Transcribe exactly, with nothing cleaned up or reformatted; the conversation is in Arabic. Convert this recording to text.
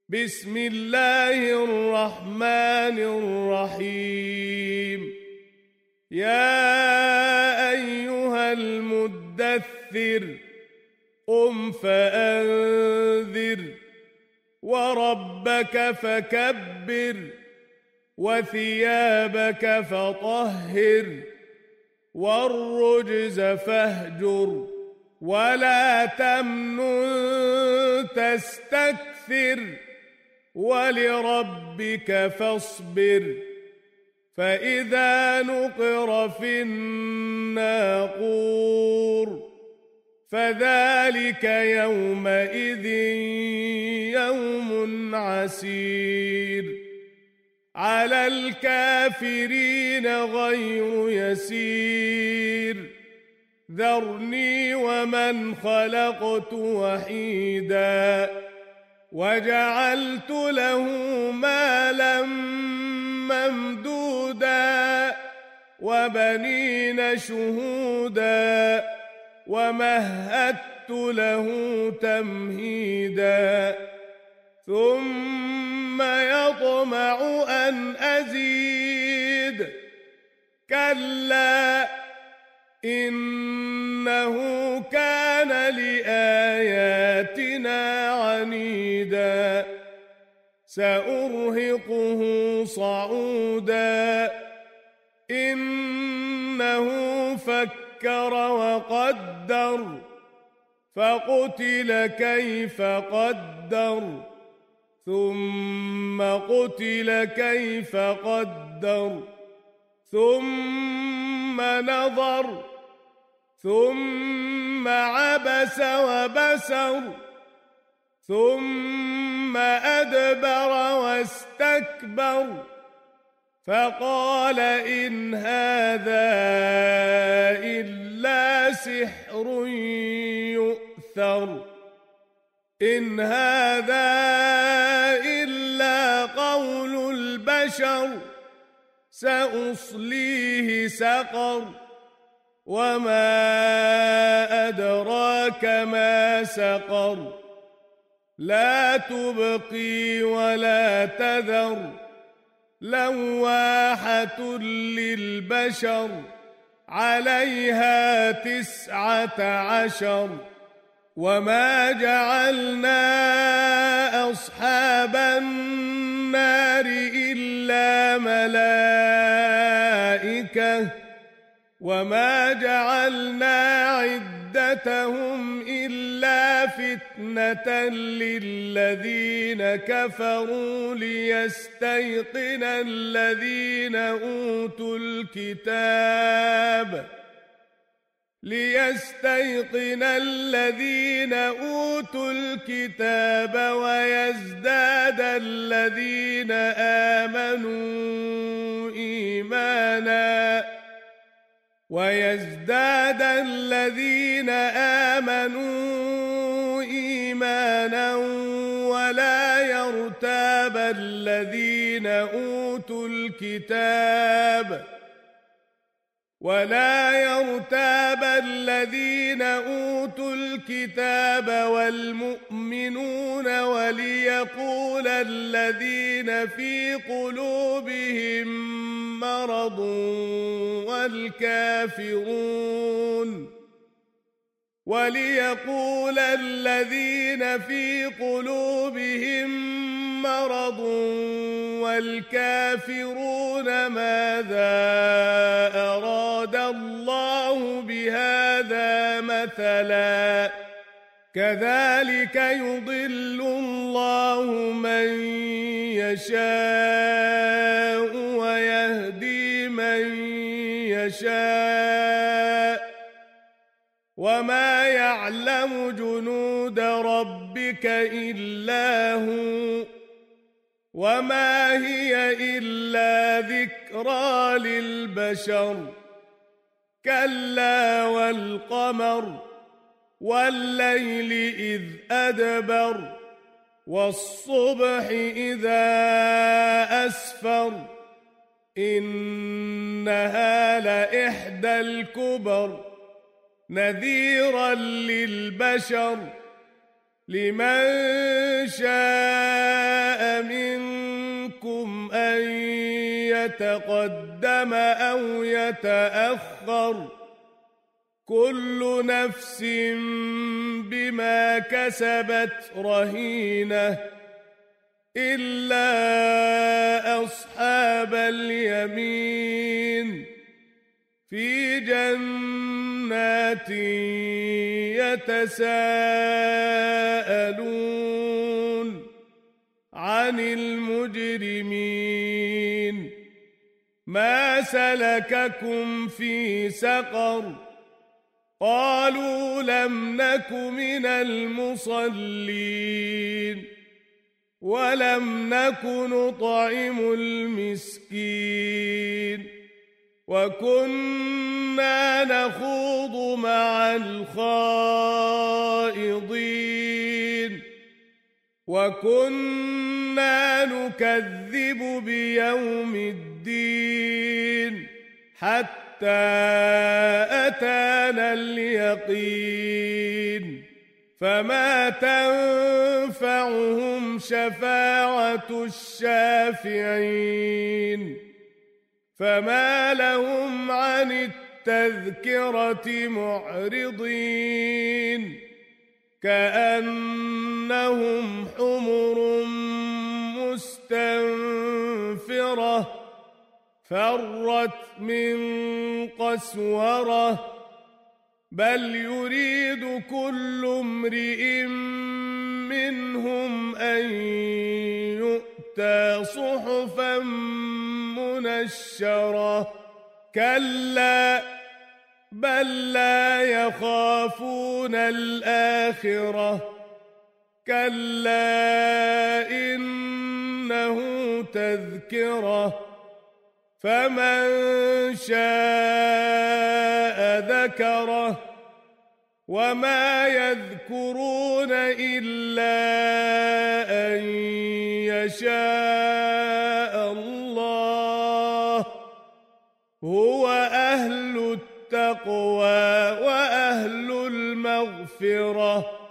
بسم الله الرحمن الرحيم يا أيها المدثر قم فأنذر وربك فكبر وثيابك فطهر والرجز فاهجر ولا تمنن تستكثر ولربك فاصبر فإذا نقر في الناقور فذلك يومئذ يوم عسير على الكافرين غير يسير ذرني ومن خلقت وحيدا وجعلت له مالا ممدودا وبنين شهودا ومهدت له تمهيدا ثم يطمع أن أزيد كلا إنه كان لآياتنا عنيدا سأرهقه صعودا إنه فكر وقدر فقتل كيف قدر ثم قتل كيف قدر ثم نظر ثم عبس وبسر ثم أدبر واستكبر فقال إن هذا إلا سحر يؤثر إن هذا إلا قول البشر سأصليه سقر وما أدراك ما سقر لا تبقي ولا تذر لواحة للبشر عليها تسعة عشر وما جعلنا أصحاب النار إلا ملائكة وما جعلنا عدتهم إلا فتنة للذين كفروا ليستيقن الذين أوتوا الكتاب ليستيقن الذين أوتوا الكتاب ويزداد الذين آمنوا إيمانا ويزداد الذين آمنوا إيمانا ولا يرتاب الذين أوتوا الكتاب ولا يرتاب الذين أوتوا الكتاب والمؤمنون وليقول الذين في قلوبهم مرض والكافرون وليقول الذين في قلوبهم مرض والكافرون ماذا أراد الله بهذا مثلا كذلك يضل الله من يشاء ويهدي من يشاء وما يعلم جنود ربك إلا هو وما هي إلا ذكرى للبشر كلا والقمر والليل إذ أدبر والصبح إذا أسفر إنها لإحدى الكبر نذيرا للبشر لمن شاء يتقدم أو يتأخر كل نفس بما كسبت رهينة إلا أصحاب اليمين في جنات يتساءلون عن المجرمين ما سلككم في سقر قالوا لم نك من المصلين ولم نك نطعم المسكين وكنا نخوض مع الخائضين وكنا نكذب بيوم الدين حتى أتانا اليقين فما تنفعهم شفاعة الشافعين فما لهم عن التذكرة معرضين كأنهم حمر مستنفرة فرت من قسورة بل يريد كل امرئ منهم أن يؤتى صحفا منشرة كلا بل لا يخافون الآخرة كلا إنه تذكرة فمن شاء ذكره وما يذكرون إلا أن يشاء الله هو أهل التقوى وأهل المغفرة